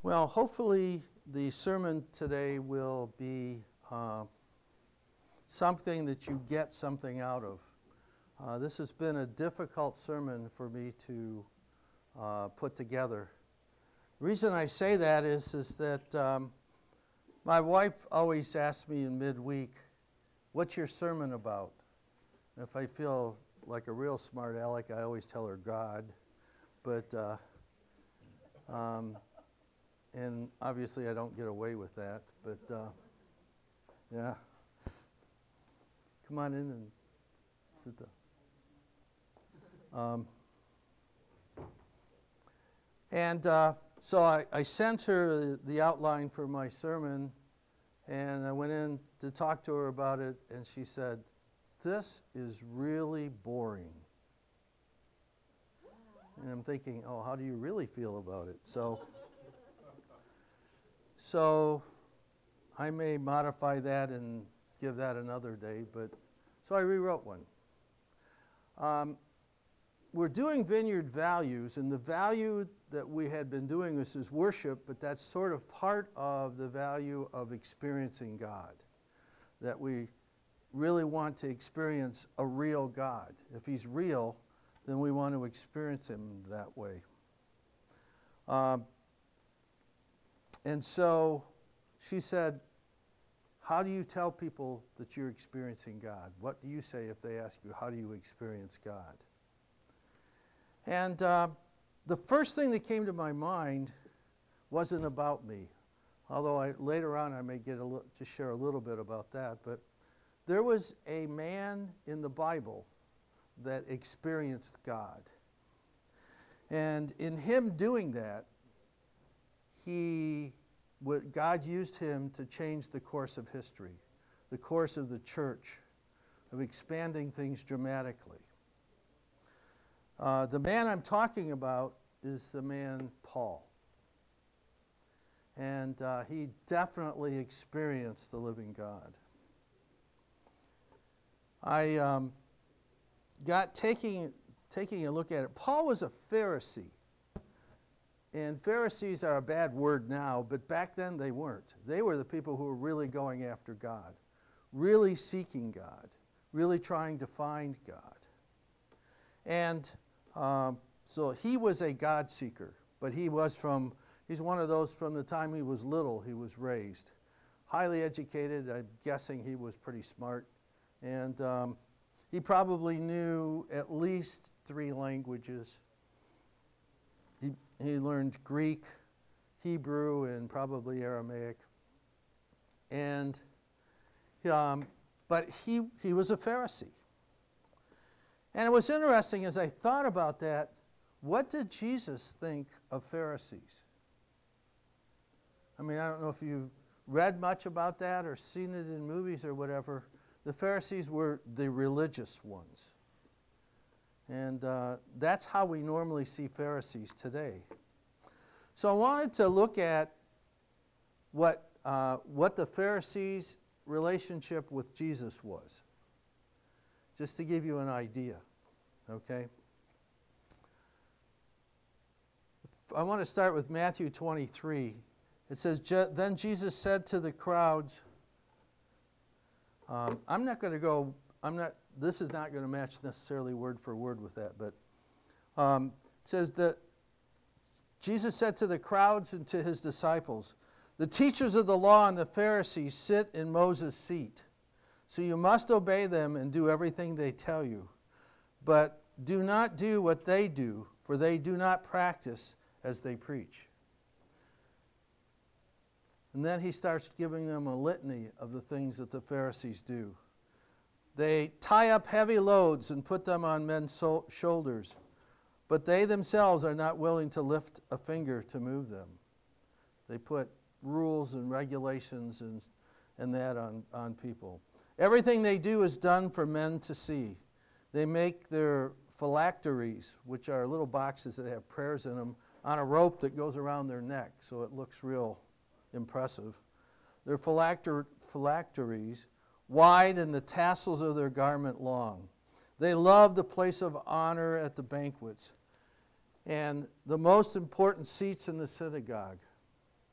Well, hopefully the sermon today will be something that you get something out of. This has been a difficult sermon for me to put together. The reason I say that is that my wife always asks me in midweek, "What's your sermon about?" And if I feel like a real smart aleck, I always tell her God. But and obviously I don't get away with that. But yeah, come on in and sit down. So I sent her the outline for my sermon, and I went in to talk to her about it, and she said, "This is really boring." And I'm thinking, oh, how do you really feel about it? So I may modify that and give that another day, but so I rewrote one. We're doing Vineyard Values, and the value that we had been doing this is worship, but that's sort of part of the value of experiencing God, that we really want to experience a real God. If he's real, then we want to experience him that way. And so she said, "How do you tell people that you're experiencing God? What do you say if they ask you, how do you experience God?" And the first thing that came to my mind wasn't about me, although later on I may get to share a little bit about that. But there was a man in the Bible that experienced God. And in him doing that, God used him to change the course of history, the course of the church, of expanding things dramatically. The man I'm talking about is the man Paul. And he definitely experienced the living God. I got taking a look at it. Paul was a Pharisee. And Pharisees are a bad word now, but back then they weren't. They were the people who were really going after God, really seeking God, really trying to find God. And so he was a God seeker, but he's one of those from the time he was little he was raised. Highly educated, I'm guessing he was pretty smart. And he probably knew at least 3 languages. He learned Greek, Hebrew, and probably Aramaic. And but he was a Pharisee. And it was interesting as I thought about that, what did Jesus think of Pharisees? I mean, I don't know if you've read much about that or seen it in movies or whatever. The Pharisees were the religious ones. And that's how we normally see Pharisees today. So I wanted to look at what the Pharisees' relationship with Jesus was, just to give you an idea, okay? I want to start with Matthew 23. It says, "Then Jesus said to the crowds," this is not going to match necessarily word for word with that, but it says that Jesus said to the crowds and to his disciples, "The teachers of the law and the Pharisees sit in Moses' seat. So you must obey them and do everything they tell you. But do not do what they do, for they do not practice as they preach." And then he starts giving them a litany of the things that the Pharisees do. "They tie up heavy loads and put them on men's shoulders, but they themselves are not willing to lift a finger to move them." They put rules and regulations and that on people. "Everything they do is done for men to see. They make their phylacteries," which are little boxes that have prayers in them, "on a rope that goes around their neck, so it looks real impressive. Their phylacteries wide and the tassels of their garment long. They love the place of honor at the banquets and the most important seats in the synagogue.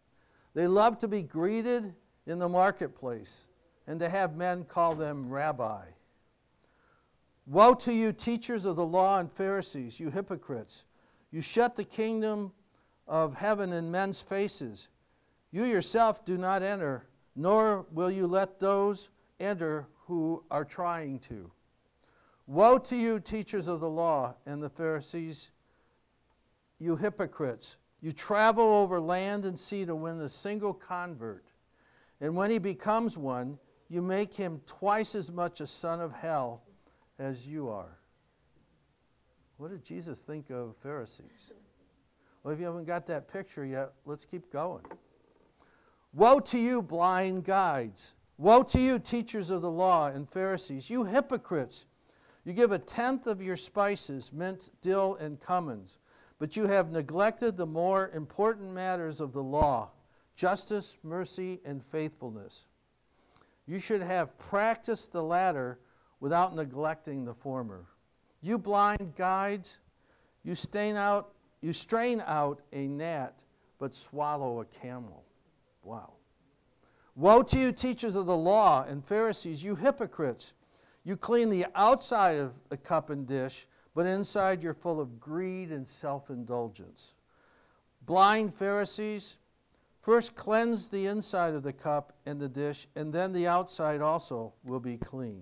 They love to be greeted in the marketplace and to have men call them rabbi. Woe to you, teachers of the law and Pharisees, you hypocrites! You shut the kingdom of heaven in men's faces. You yourself do not enter, nor will you let those enter who are trying to. Woe to you, teachers of the law and the Pharisees, you hypocrites! You travel over land and sea to win a single convert. And when he becomes one, you make him twice as much a son of hell as you are. What did Jesus think of Pharisees? Well, if you haven't got that picture yet, let's keep going. Woe to you, blind guides! Woe to you, teachers of the law and Pharisees, you hypocrites! You give a tenth of your spices, mint, dill, and cummins, but you have neglected the more important matters of the law, justice, mercy, and faithfulness. You should have practiced the latter without neglecting the former. You blind guides, you strain out a gnat, but swallow a camel. Wow. Woe to you, teachers of the law and Pharisees, you hypocrites! You clean the outside of the cup and dish, but inside you're full of greed and self-indulgence. Blind Pharisees, first cleanse the inside of the cup and the dish, and then the outside also will be clean.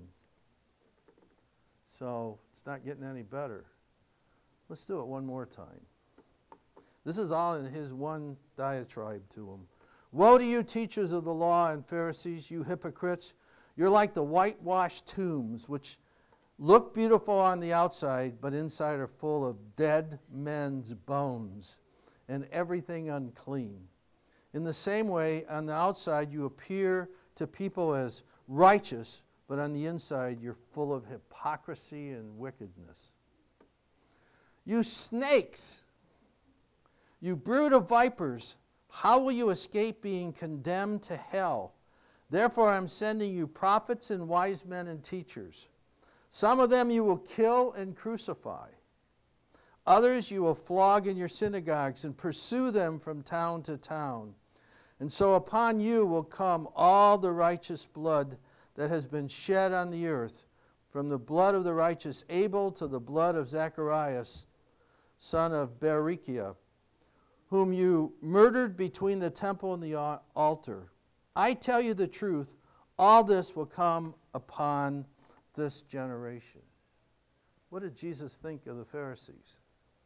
So it's not getting any better. Let's do it one more time. This is all in his one diatribe to them. Woe to you, teachers of the law and Pharisees, you hypocrites! You're like the whitewashed tombs, which look beautiful on the outside, but inside are full of dead men's bones and everything unclean. In the same way, on the outside you appear to people as righteous, but on the inside you're full of hypocrisy and wickedness. You snakes! You brood of vipers! How will you escape being condemned to hell? Therefore I'm sending you prophets and wise men and teachers. Some of them you will kill and crucify. Others you will flog in your synagogues and pursue them from town to town. And so upon you will come all the righteous blood that has been shed on the earth, from the blood of the righteous Abel to the blood of Zacharias, son of Berechiah, whom you murdered between the temple and the altar. I tell you the truth, all this will come upon this generation. What did Jesus think of the Pharisees?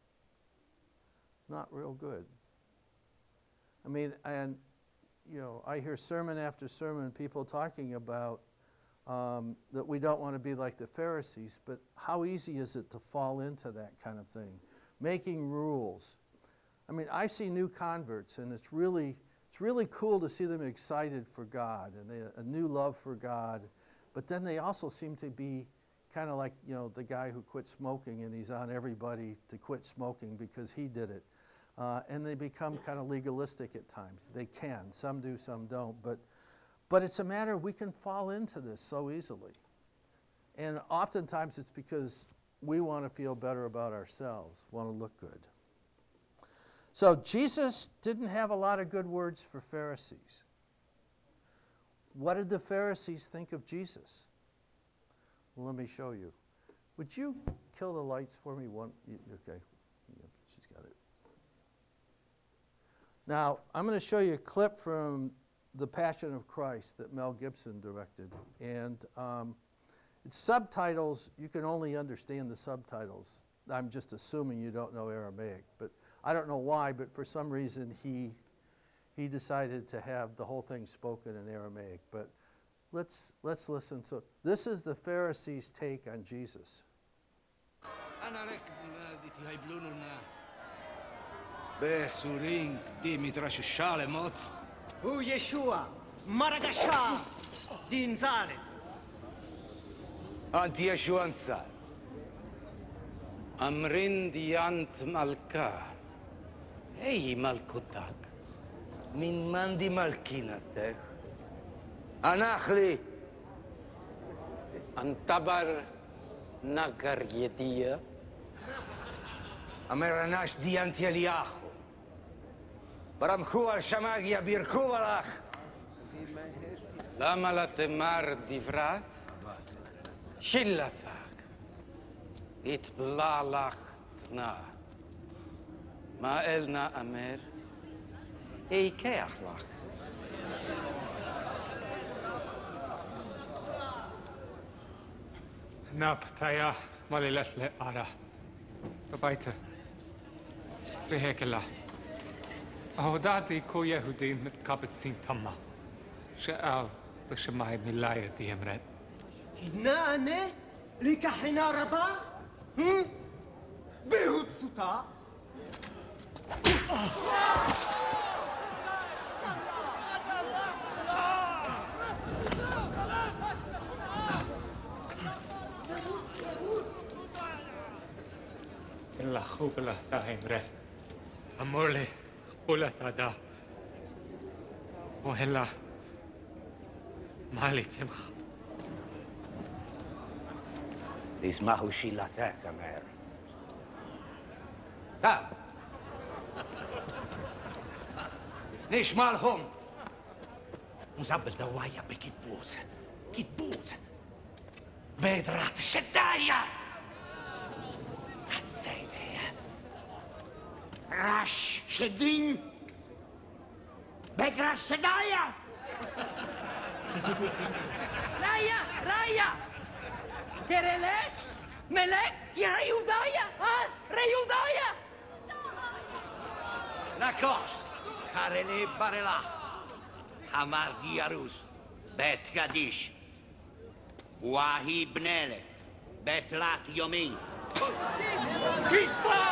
Not real good. I mean, and I hear sermon after sermon people talking about that we don't want to be like the Pharisees, but how easy is it to fall into that kind of thing? Making rules. I mean, I see new converts, and it's really cool to see them excited for God and a new love for God. But then they also seem to be kind of like, the guy who quit smoking, and he's on everybody to quit smoking because he did it. And they become kind of legalistic at times. They can. Some do, some don't. But it's a matter we can fall into this so easily. And oftentimes it's because we want to feel better about ourselves, want to look good. So Jesus didn't have a lot of good words for Pharisees. What did the Pharisees think of Jesus? Well, let me show you. Would you kill the lights for me? Okay. Yeah, she's got it. Now, I'm going to show you a clip from The Passion of Christ that Mel Gibson directed. And it's subtitles. You can only understand the subtitles. I'm just assuming you don't know Aramaic. But I don't know why, but for some reason he decided to have the whole thing spoken in Aramaic. But let's listen to it. This is the Pharisees' take on Jesus. Hu Yeshua, Maragasha, Din Zaret. Anti Yeshua Ansar. Amrin Diant Malka. Hey Malkutak. Min mandi malkinatek. Anachli. Antabar Nagar Yedia. Ameranash Diant Eliyahu. ברמחו על שמגיה, בירכו עלך. למה לתמר דברת? שילתך. יתבלע לך תנה. מה אל נאמר? ייקח לך. נפתיה מלילת לערה. הביתה. להקלה. ההודעתי כה יהודים מתקבצים תמה. שאב בשמי מילאי דיאמרת. נענה לכחינה רבה? בהות פשוטה? אין לך חובלה דיאמרת. אמור לי חבולת עדה. ואלה מה ליתמך? תשמחו שילתך, אמר. טוב. נשמע להם. מזבל דוויה בקיבוץ. קיבוץ. בעזרת שדיה. הצדיה. רש שדין. בעזרת שדיה. ראיה. תרלך, מלך, יהודיה, יהודיה. לקוס, קרלי ברלה, חמר גירוס, בית קדיש, והי בנלה, בית תלת יומין. כתפה!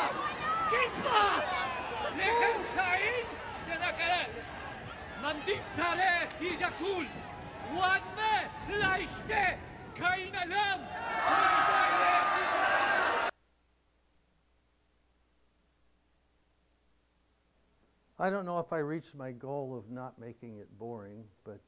לחם חיים תנקרב! מנדים שרה ידקול! וענה להשתה! קין אלם! I don't know if I reached my goal of not making it boring, but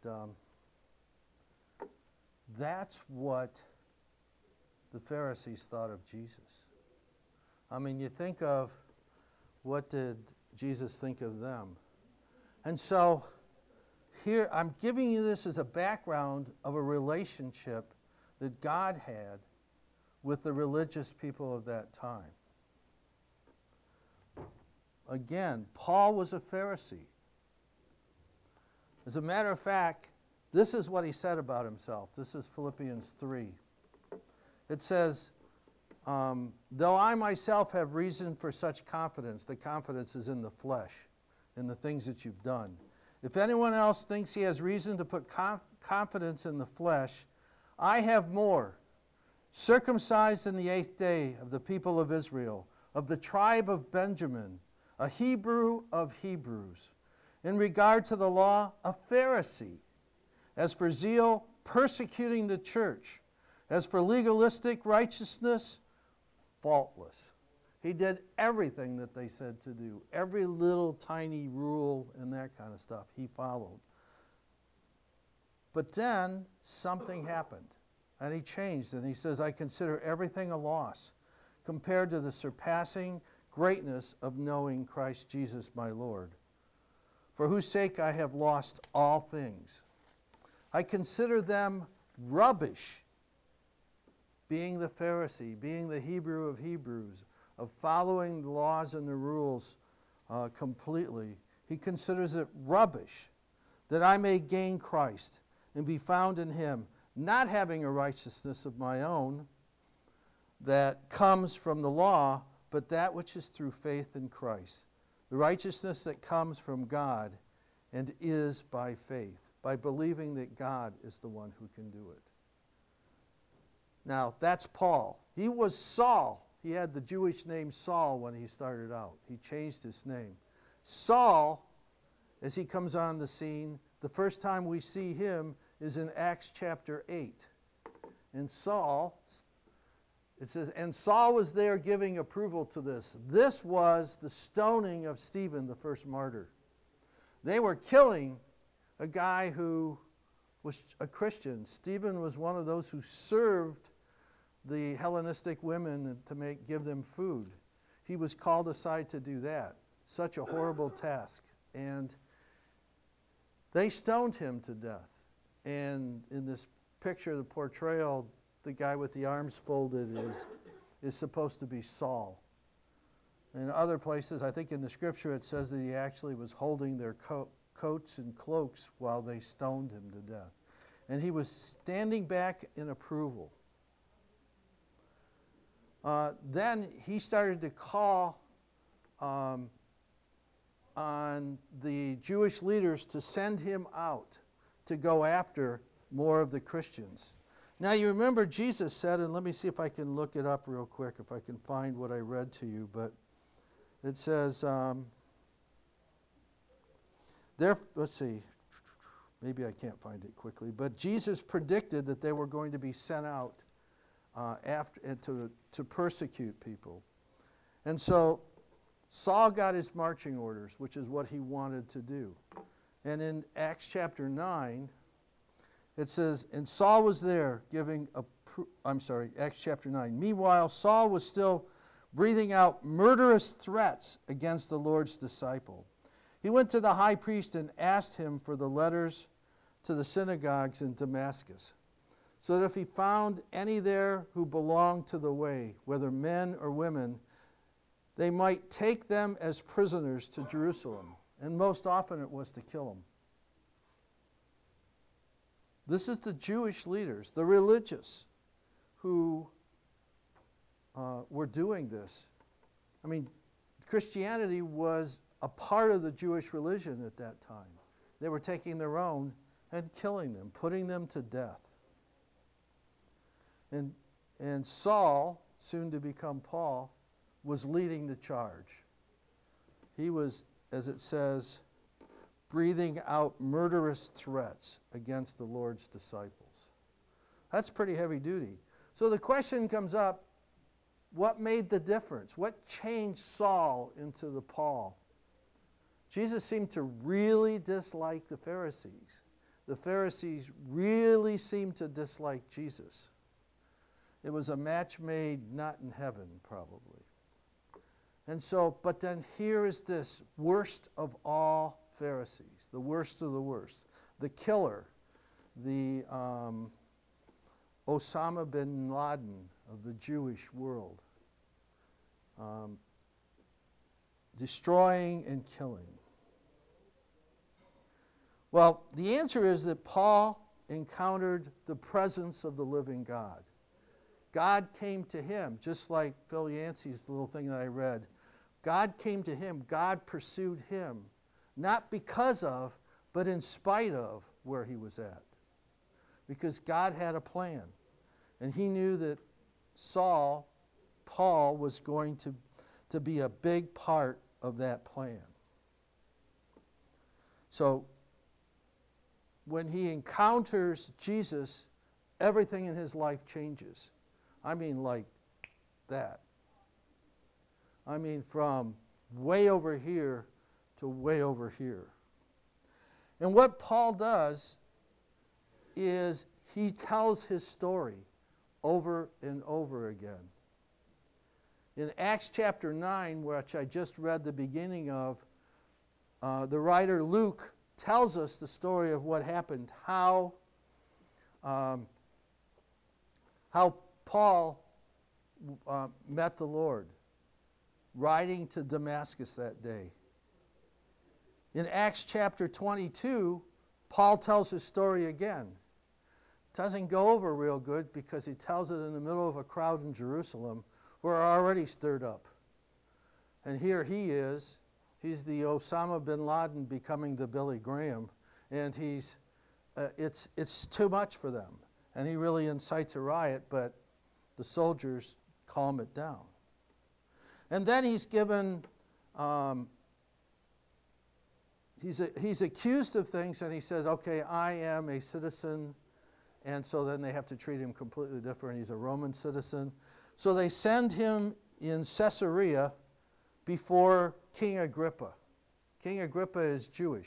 that's what the Pharisees thought of Jesus. I mean, you think of what did Jesus think of them? And so here, I'm giving you this as a background of a relationship that God had with the religious people of that time. Again, Paul was a Pharisee. As a matter of fact, this is what he said about himself. This is Philippians 3. It says, though I myself have reason for such confidence, the confidence is in the flesh, in the things that you've done. If anyone else thinks he has reason to put confidence in the flesh, I have more. Circumcised in the 8th day of the people of Israel, of the tribe of Benjamin, a Hebrew of Hebrews. In regard to the law, a Pharisee. As for zeal, persecuting the church. As for legalistic righteousness, faultless. He did everything that they said to do. Every little tiny rule and that kind of stuff he followed. But then something happened. And he changed. And he says, I consider everything a loss compared to the surpassing greatness of knowing Christ Jesus my Lord, for whose sake I have lost all things. I consider them rubbish, being the Pharisee, being the Hebrew of Hebrews, of following the laws and the rules completely. He considers it rubbish that I may gain Christ and be found in him, not having a righteousness of my own that comes from the law, but that which is through faith in Christ, the righteousness that comes from God and is by faith, by believing that God is the one who can do it. Now, that's Paul. He was Saul. He had the Jewish name Saul when he started out. He changed his name. Saul, as he comes on the scene, the first time we see him is in Acts chapter 8. And Saul, it says, and Saul was there giving approval to this. This was the stoning of Stephen, the first martyr. They were killing a guy who was a Christian. Stephen was one of those who served the Hellenistic women to give them food. He was called aside to do that. Such a horrible task. And they stoned him to death. And in this picture, the portrayal, the guy with the arms folded is supposed to be Saul. In other places, I think in the scripture, it says that he actually was holding their coats and cloaks while they stoned him to death. And he was standing back in approval. Then he started to call on the Jewish leaders to send him out to go after more of the Christians. Now you remember Jesus said, and let me see if I can look it up real quick, if I can find what I read to you, but it says, let's see, maybe I can't find it quickly, but Jesus predicted that they were going to be sent out to persecute people. And so Saul got his marching orders, which is what he wanted to do. And in Acts chapter 9, it says, and Saul was there Acts chapter 9. Meanwhile, Saul was still breathing out murderous threats against the Lord's disciple. He went to the high priest and asked him for the letters to the synagogues in Damascus, so that if he found any there who belonged to the way, whether men or women, they might take them as prisoners to Jerusalem. And most often it was to kill them. This is the Jewish leaders, the religious, who were doing this. I mean, Christianity was a part of the Jewish religion at that time. They were taking their own and killing them, putting them to death. And Saul, soon to become Paul, was leading the charge. He was, as it says, breathing out murderous threats against the Lord's disciples. That's pretty heavy duty. So the question comes up, what made the difference? What changed Saul into the Paul? Jesus seemed to really dislike the Pharisees. The Pharisees really seemed to dislike Jesus. It was a match made not in heaven, probably. And so, but then here is this worst of all Pharisees, the worst of the worst, the killer, the Osama bin Laden of the Jewish world, destroying and killing. Well, the answer is that Paul encountered the presence of the living God. God came to him, just like Phil Yancey's little thing that I read. God came to him. God pursued him, not because of, but in spite of where he was at. Because God had a plan. And he knew that Paul was going to be a big part of that plan. So when he encounters Jesus, everything in his life changes. I mean, like that. I mean, from way over here to way over here. And what Paul does is he tells his story over and over again. In Acts chapter 9, which I just read the beginning of, the writer Luke tells us the story of what happened, how Paul met the Lord, riding to Damascus that day. In Acts chapter 22, Paul tells his story again. Doesn't go over real good because he tells it in the middle of a crowd in Jerusalem who are already stirred up. And here he is. He's the Osama bin Laden becoming the Billy Graham. And it's too much for them. And he really incites a riot, but the soldiers calm it down. And then he's given, he's accused of things, and he says, okay, I am a citizen, and so then they have to treat him completely different. He's a Roman citizen. So they send him in Caesarea before King Agrippa. King Agrippa is Jewish,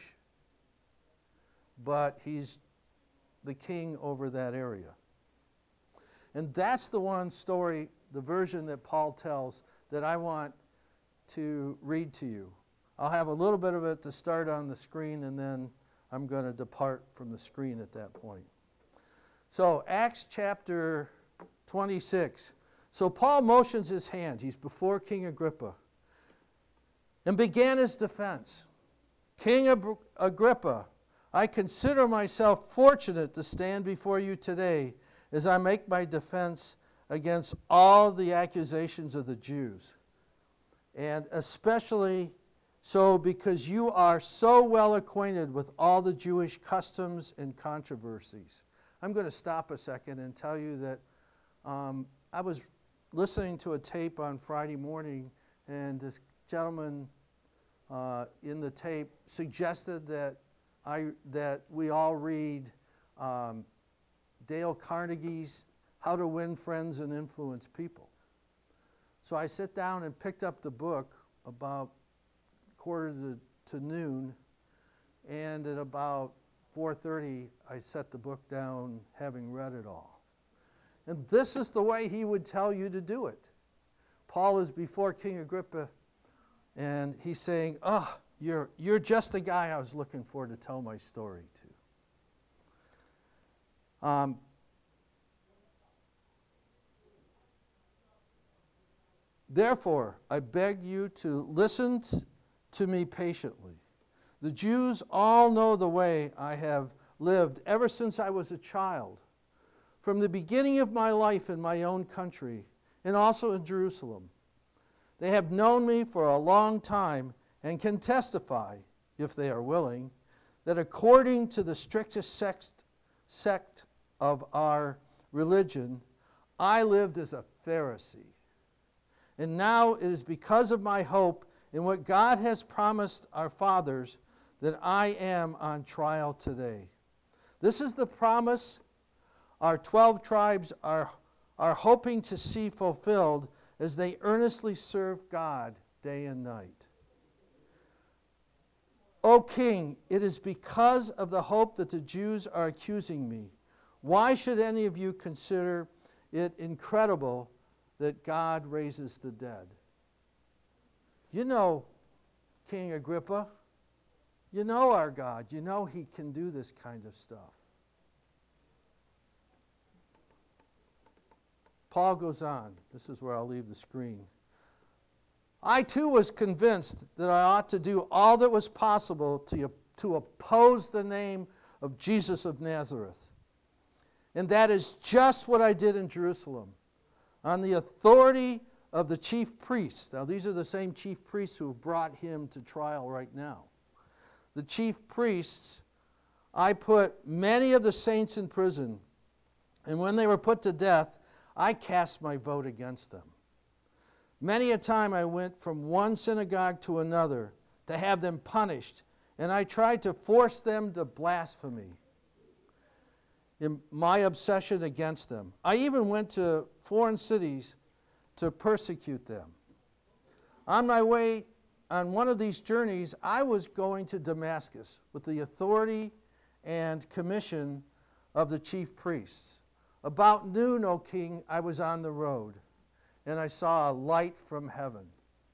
but he's the king over that area. And that's the one story, the version that Paul tells, that I want to read to you. I'll have a little bit of it to start on the screen, and then I'm going to depart from the screen at that point. So Acts chapter 26. So Paul motions his hand. He's before King Agrippa and began his defense. King Agrippa, I consider myself fortunate to stand before you today as I make my defense against all the accusations of the Jews, and especially so because you are so well acquainted with all the Jewish customs and controversies. I'm going to stop a second and tell you that I was listening to a tape on Friday morning, and this gentleman in the tape suggested that we all read Dale Carnegie's How to Win Friends and Influence People. So I sit down and picked up the book about quarter to noon, and at about 4:30 I set the book down, having read it all. And this is the way he would tell you to do it. Paul is before King Agrippa, and he's saying, "Oh, you're just the guy I was looking for to tell my story to." Therefore, I beg you to listen to me patiently. The Jews all know the way I have lived ever since I was a child, from the beginning of my life in my own country and also in Jerusalem. They have known me for a long time and can testify, if they are willing, that according to the strictest sect of our religion, I lived as a Pharisee. And now it is because of my hope in what God has promised our fathers that I am on trial today. This is the promise our 12 tribes are hoping to see fulfilled as they earnestly serve God day and night. O King, it is because of the hope that the Jews are accusing me. Why should any of you consider it incredible that God raises the dead? You know, King Agrippa, you know our God. You know he can do this kind of stuff. Paul goes on. This is where I'll leave the screen. I too was convinced that I ought to do all that was possible to oppose the name of Jesus of Nazareth. And that is just what I did in Jerusalem. On the authority of the chief priests. Now, these are the same chief priests who have brought him to trial right now. The chief priests, I put many of the saints in prison, and when they were put to death, I cast my vote against them. Many a time I went from one synagogue to another to have them punished, and I tried to force them to blasphemy in my obsession against them. I even went to foreign cities to persecute them. On my way on one of these journeys, I was going to Damascus with the authority and commission of the chief priests. About noon, O king, I was on the road, and I saw a light from heaven.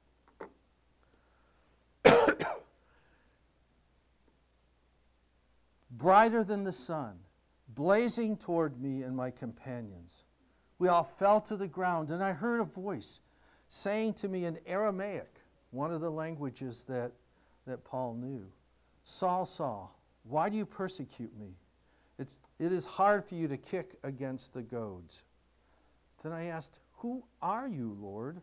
Brighter than the sun, blazing toward me and my companions. We all fell to the ground, and I heard a voice saying to me in Aramaic, one of the languages that Paul knew, Saul, Saul, why do you persecute me? It is hard for you to kick against the goads. Then I asked, who are you, Lord?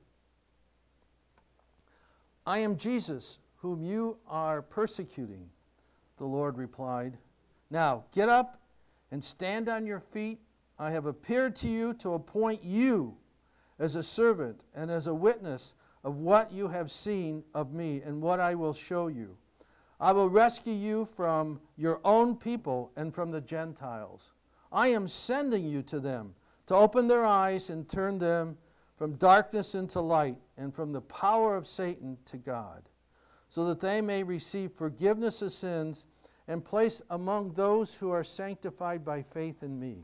I am Jesus, whom you are persecuting, the Lord replied. Now get up and stand on your feet. I have appeared to you to appoint you as a servant and as a witness of what you have seen of me and what I will show you. I will rescue you from your own people and from the Gentiles. I am sending you to them to open their eyes and turn them from darkness into light and from the power of Satan to God, so that they may receive forgiveness of sins and place among those who are sanctified by faith in me.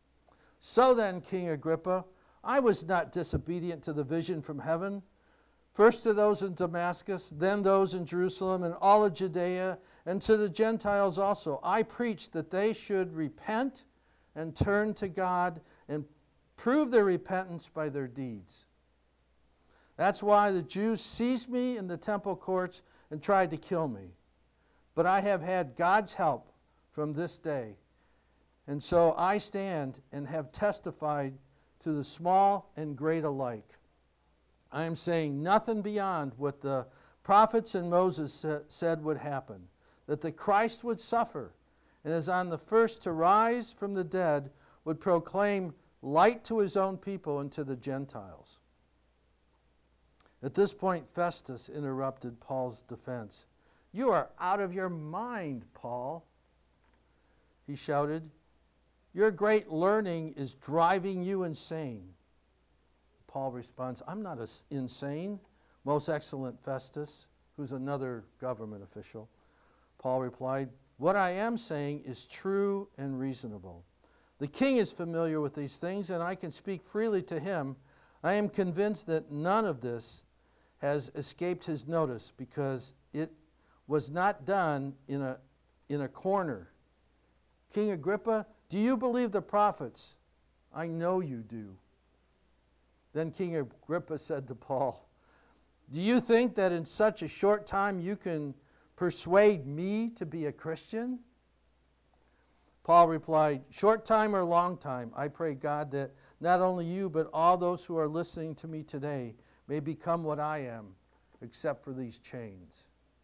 So then, King Agrippa, I was not disobedient to the vision from heaven. first to those in Damascus, then those in Jerusalem and all of Judea, and to the Gentiles also. I preached that they should repent and turn to God and prove their repentance by their deeds. That's why the Jews seized me in the temple courts and tried to kill me. But I have had God's help from this day. And so I stand and have testified to the small and great alike. I am saying nothing beyond what the prophets and Moses said would happen, that the Christ would suffer, and is on the first to rise from the dead, would proclaim light to his own people and to the Gentiles. At this point, Festus interrupted Paul's defense. You are out of your mind, Paul, he shouted. Your great learning is driving you insane. Paul responds, I'm not insane, most excellent Festus, who's another government official. Paul replied, what I am saying is true and reasonable. The king is familiar with these things, and I can speak freely to him. I am convinced that none of this has escaped his notice, because it was not done in a corner. King Agrippa, do you believe the prophets? I know you do. Then King Agrippa said to Paul, do you think that in such a short time you can persuade me to be a Christian? Paul replied, short time or long time, I pray God that not only you, but all those who are listening to me today may become what I am, except for these chains.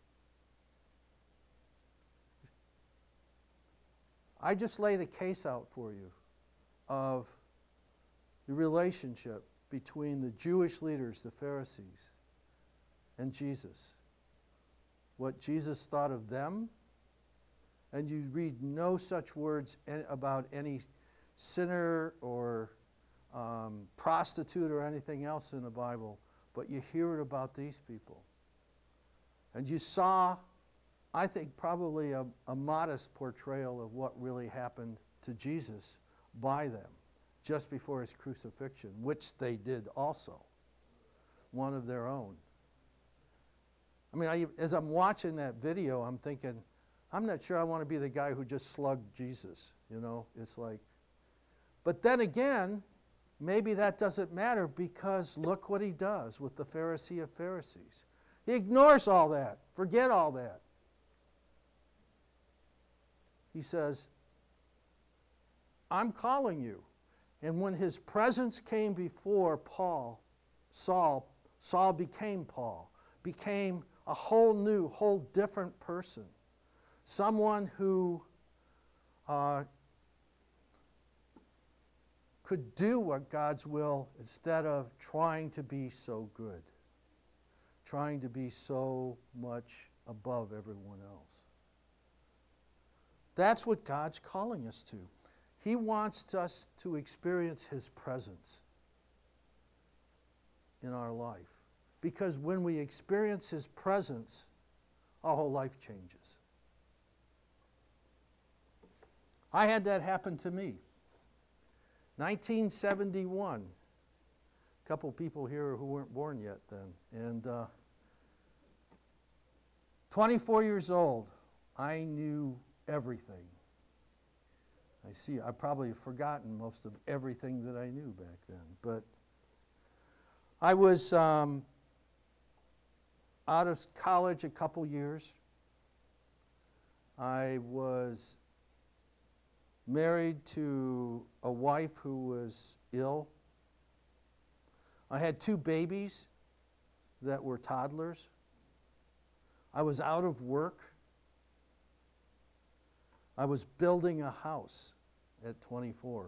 I just laid a case out for you of the relationship between the Jewish leaders, the Pharisees, and Jesus. What Jesus thought of them, and you read no such words about any sinner or prostitute or anything else in the Bible, but you hear it about these people. And you saw, I think, probably a modest portrayal of what really happened to Jesus by them just before his crucifixion, which they did also, one of their own. I mean, as I'm watching that video, I'm thinking, I'm not sure I want to be the guy who just slugged Jesus, you know? It's like, but then again, maybe that doesn't matter, because look what he does with the Pharisee of Pharisees. He ignores all that. Forget all that. He says, I'm calling you. And when his presence came before Saul became Paul, became a whole new, whole different person. Someone who could do what God's will instead of trying to be so good, trying to be so much above everyone else. That's what God's calling us to. He wants us to experience his presence in our life. Because when we experience his presence, our whole life changes. I had that happen to me. 1971. A couple people here who weren't born yet then. And 24 years old, I knew everything. I see, I've probably forgotten most of everything that I knew back then. But I was out of college a couple years. I was married to a wife who was ill. I had 2 babies that were toddlers. I was out of work. I was building a house at 24.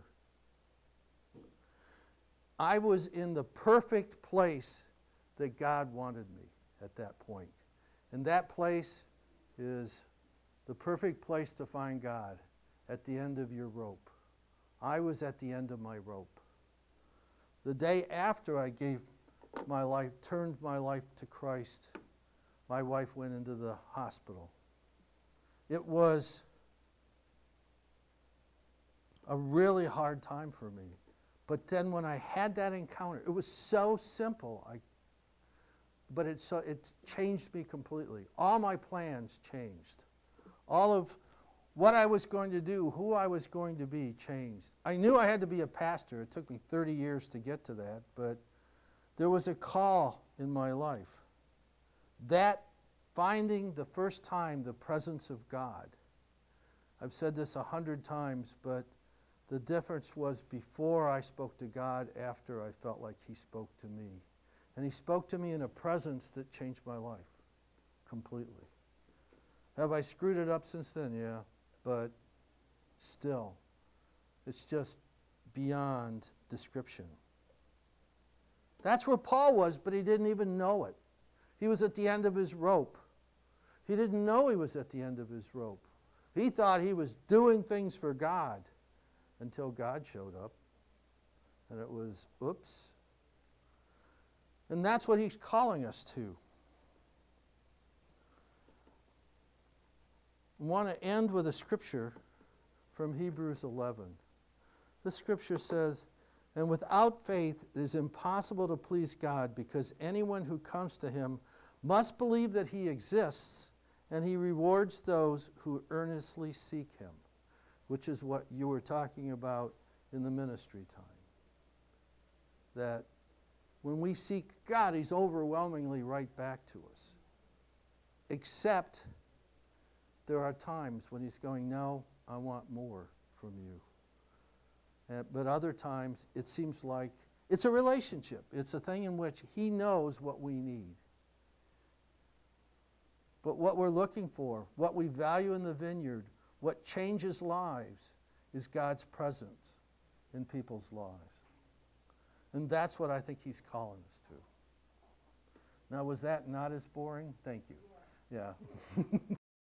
I was in the perfect place that God wanted me at that point. And that place is the perfect place to find God, at the end of your rope. I was at the end of my rope. The day after I gave my life, turned my life to Christ, my wife went into the hospital. It was a really hard time for me. But then when I had that encounter, it was so simple. but it changed me completely. All my plans changed. All of what I was going to do, who I was going to be, changed. I knew I had to be a pastor. It took me 30 years to get to that, but there was a call in my life. That finding the first time the presence of God. I've said this 100 times, but the difference was before I spoke to God, after I felt like he spoke to me. And he spoke to me in a presence that changed my life completely. Have I screwed it up since then? Yeah, but still, it's just beyond description. That's where Paul was, but he didn't even know it. He was at the end of his rope. He didn't know he was at the end of his rope. He thought he was doing things for God until God showed up. And it was, oops. And that's what he's calling us to. I want to end with a scripture from Hebrews 11. This scripture says, "And without faith it is impossible to please God, because anyone who comes to him must believe that he exists, and he rewards those who earnestly seek him," which is what you were talking about in the ministry time. That when we seek God, he's overwhelmingly right back to us. Except there are times when he's going, "No, I want more from you." But other times it seems like it's a relationship. It's a thing in which he knows what we need. But what we're looking for, what we value in the vineyard, what changes lives, is God's presence in people's lives. And that's what I think he's calling us to. Now, was that not as boring? Thank you. Yeah.